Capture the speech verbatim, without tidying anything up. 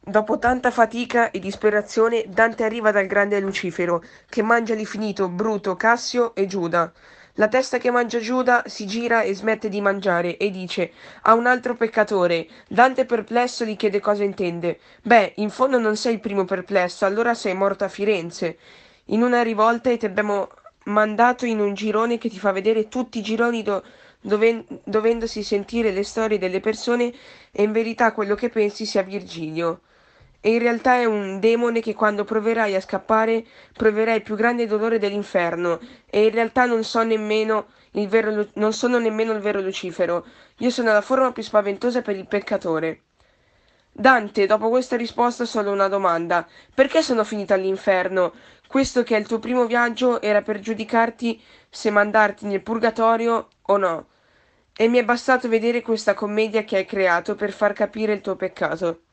Dopo tanta fatica e disperazione, Dante arriva dal grande Lucifero, che mangia l'infinito, Bruto, Cassio e Giuda. La testa che mangia Giuda si gira e smette di mangiare e dice a un altro peccatore. Dante perplesso gli chiede cosa intende. Beh, in fondo non sei il primo perplesso, allora sei morto a Firenze. In una rivolta e ti abbiamo mandato in un girone che ti fa vedere tutti i gironi do- doven- dovendosi sentire le storie delle persone e in verità quello che pensi sia Virgilio. E in realtà è un demone che quando proverai a scappare proverai il più grande dolore dell'inferno. E in realtà non so nemmeno il vero, Lu- non sono nemmeno il vero Lucifero. Io sono la forma più spaventosa per il peccatore. Dante, dopo questa risposta solo una domanda. Perché sono finita all'inferno? Questo che è il tuo primo viaggio era per giudicarti se mandarti nel purgatorio o no. E mi è bastato vedere questa commedia che hai creato per far capire il tuo peccato.